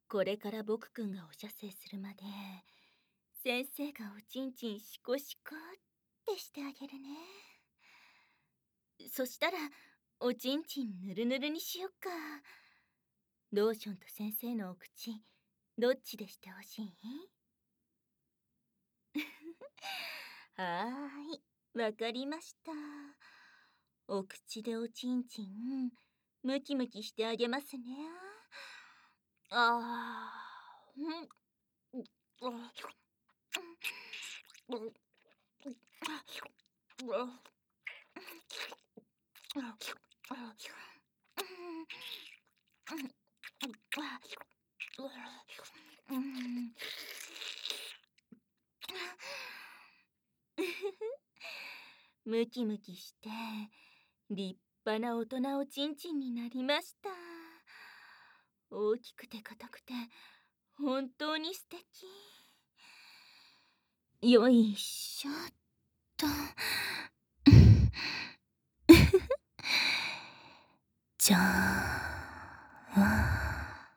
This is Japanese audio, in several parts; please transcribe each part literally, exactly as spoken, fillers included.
これから僕くんがお射精するまで、先生がおちんちんシコシコってしてあげるね。そしたら、おちんちんぬるぬるにしよっか。ローションと先生のお口、どっちでしてほしい？はーい、わかりました。お口でおちんちん、ムキムキしてあげますね。あー、うん、あ、うん、ムキムキして立派な大人おちんちんになりました。大きくて硬くて本当に素敵。よいしょっと。じゃあ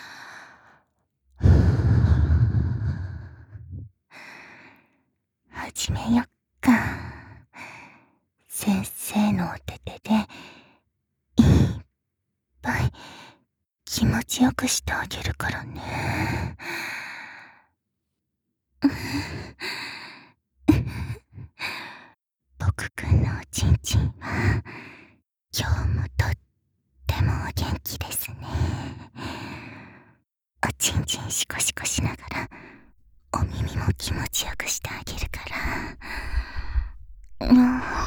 始めよっか。先生のお手手でいっぱい気持ちよくしてあげるからね。僕くんのおちんちんは今日もとってもお元気ですね。おちんちんシコシコしながらお耳も気持ちよくしてあげるから。うん、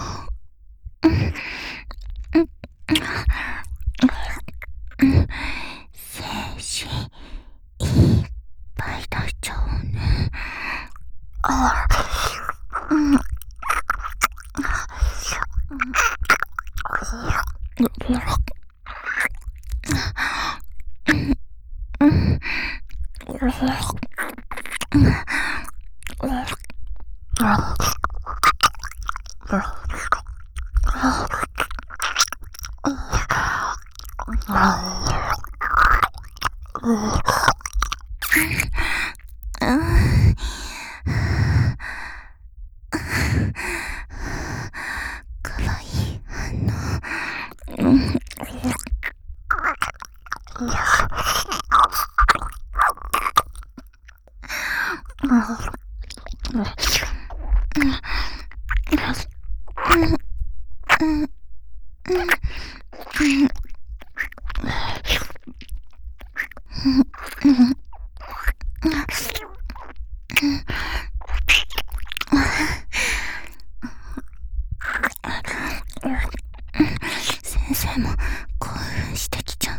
精子いっぱい出しちゃうね。あ、うん、かわいい反応。うん、先生も興奮してきちゃう。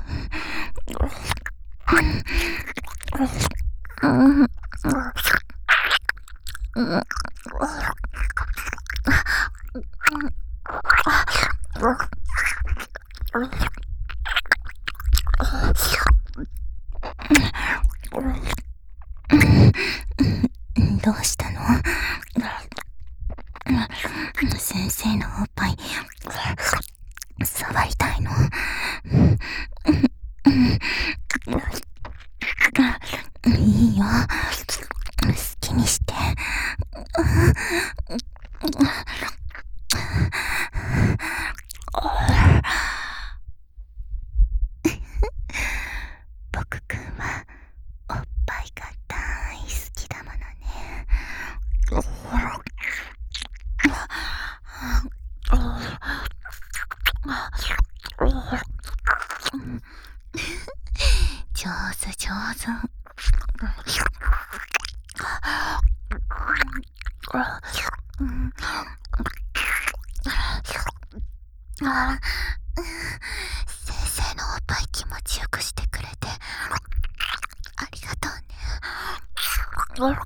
どうしたの？先生のおっぱい触りたいの？いいよ、好きにして。僕くんはおっぱいが大好きだものね。上手上手。先生のおっぱい気持ちよくしてくれてありがとうね。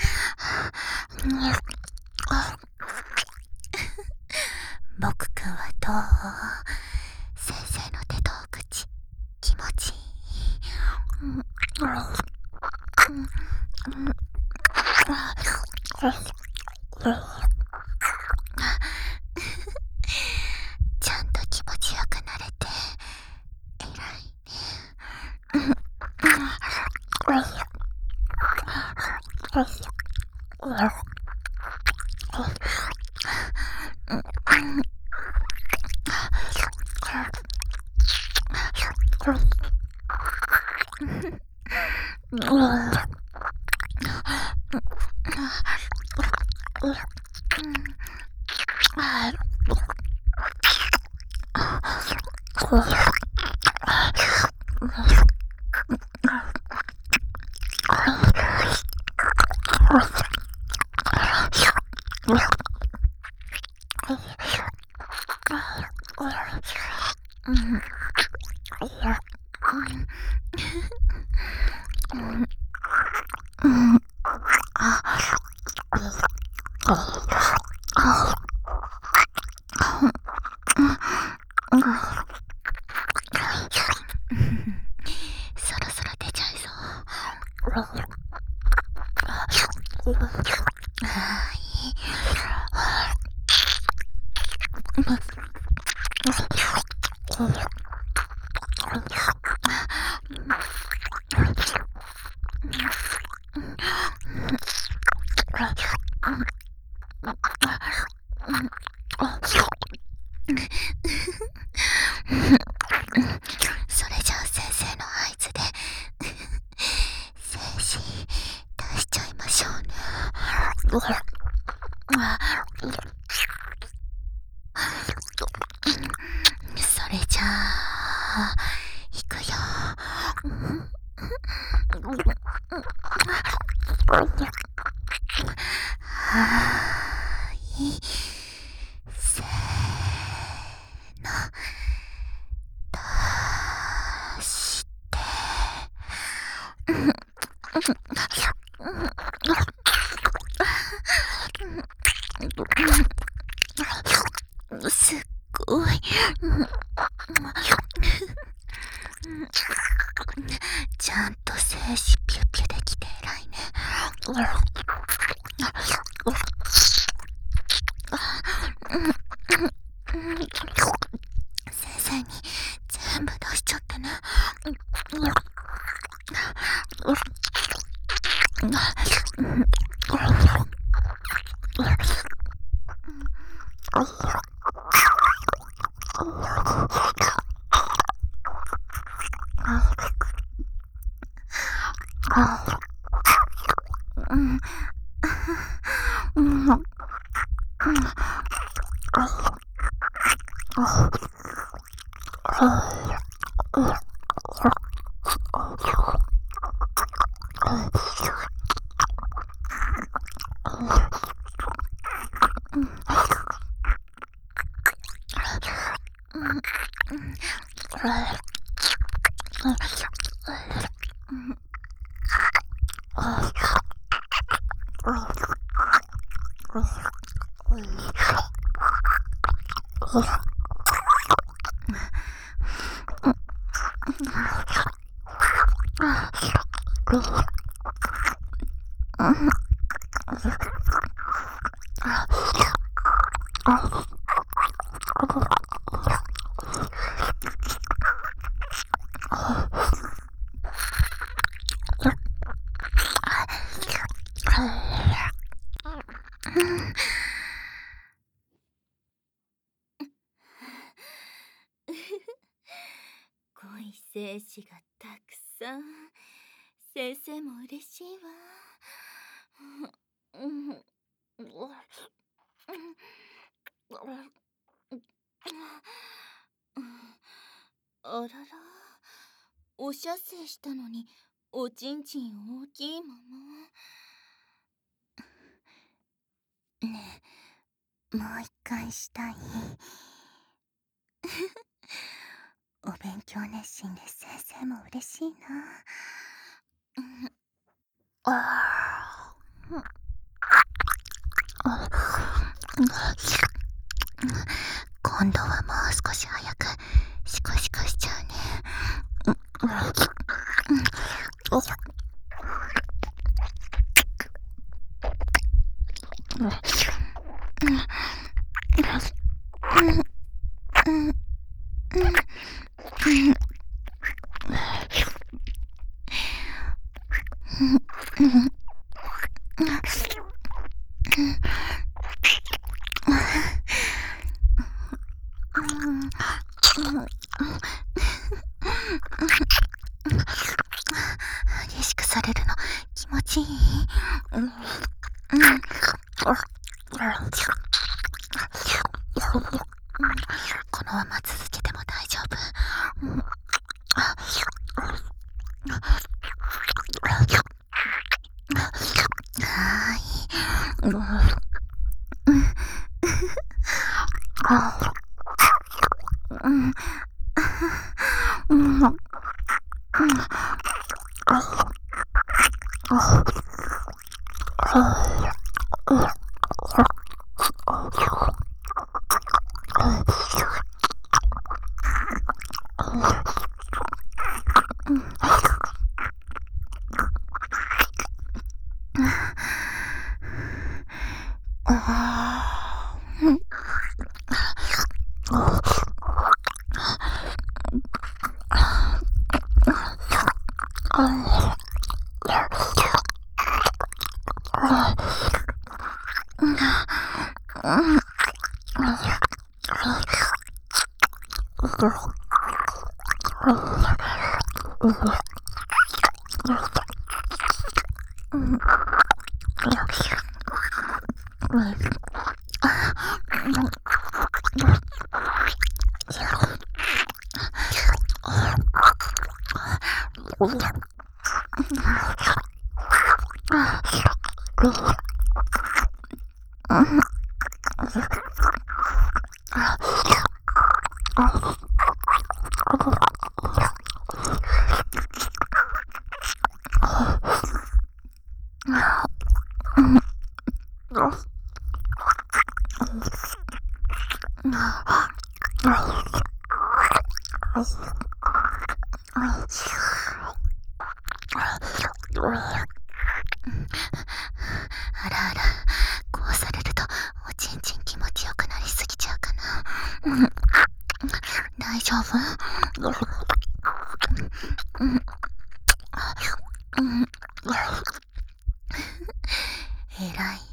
僕くんはちゃんと気持ちよくなれて偉いね。そろそろ出ちゃいそう。はい。それじゃあ先生の合図で精子出しちゃいましょうね。それじゃあいくよ。はい、せーの、出してすっごいちゃんと精子ピュピュできて偉いね。先生に全部出しちゃってね。 濃い精子がたくさん。先生も嬉しいわ。あらら、お射精したのにおちんちん大きいまま。 ねえ、もう一回したい。お勉強熱心で先生も嬉しいな。あ今度はもう少し早くシコシコしちゃうね。 激しくされるの気持ちいい？このまま続けても大丈夫。はいあらあら、こうされるとおちんちん気持ちよくなりすぎちゃうかな。大丈夫？えらいえらい。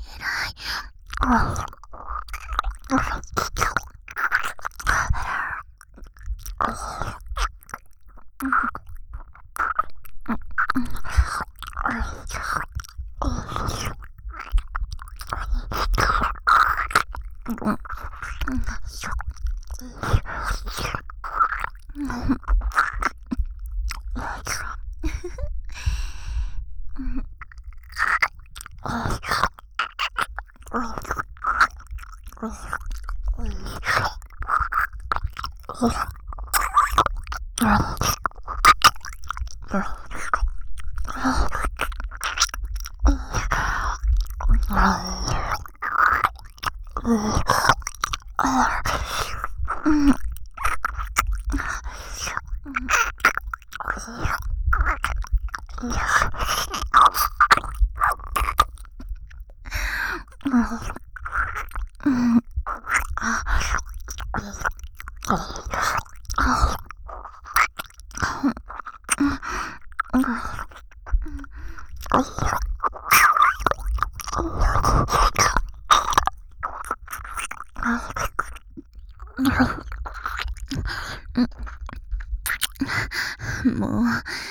もう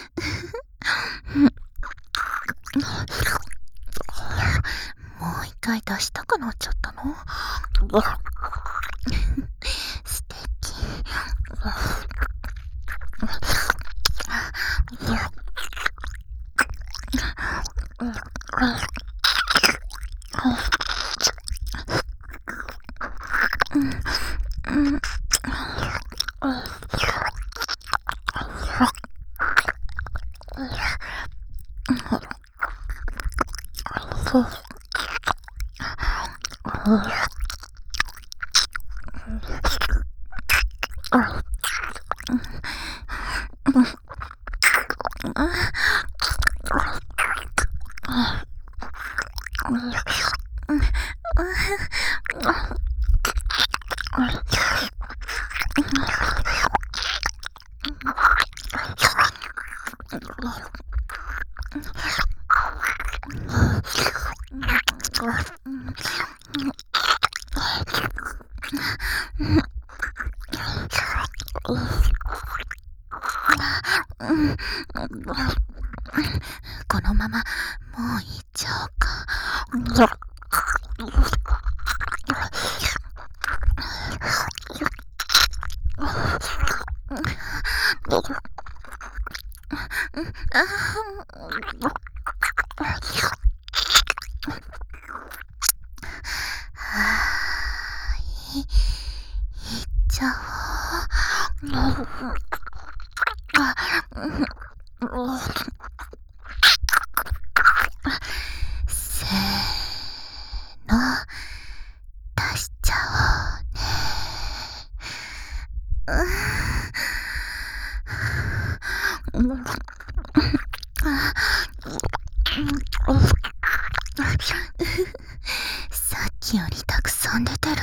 もう一回出したくなっちゃったの？素敵。 このままもう行っちゃおうか。い、行っちゃおう。せーの、出しちゃおうね。さっきよりたくさん出てる。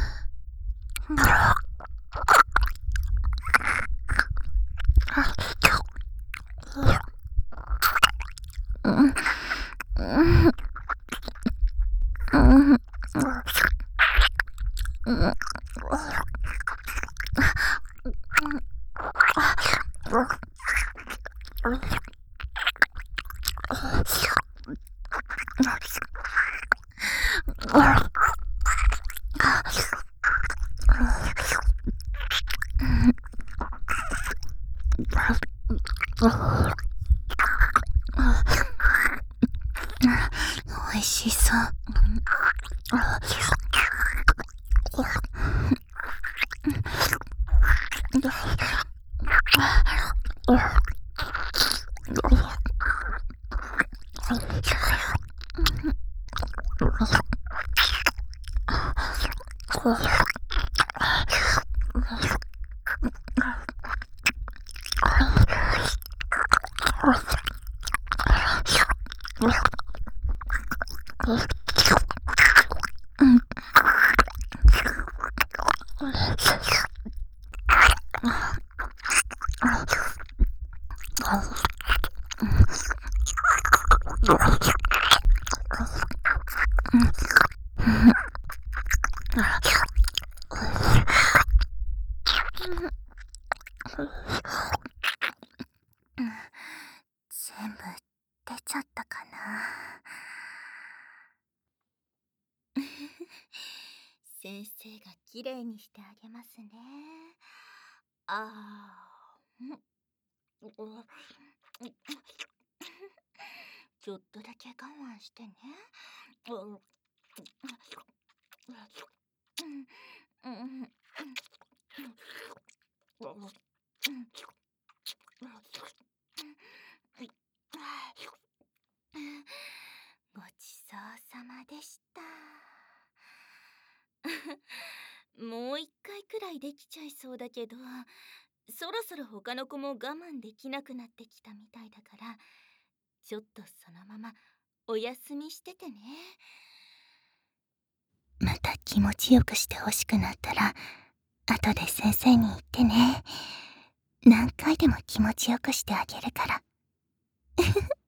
おいしそう。全部出ちゃったかな。 先生がきれいにしてあげますね。あーちょっとだけ我慢してね。ごちそうさまでした。もう一回くらいできちゃいそうだけど、そろそろ他の子も我慢できなくなってきたみたいだから、ちょっとそのままお休みしててね。 また気持ちよくしてほしくなったら、後で先生に言ってね。何回でも気持ちよくしてあげるから。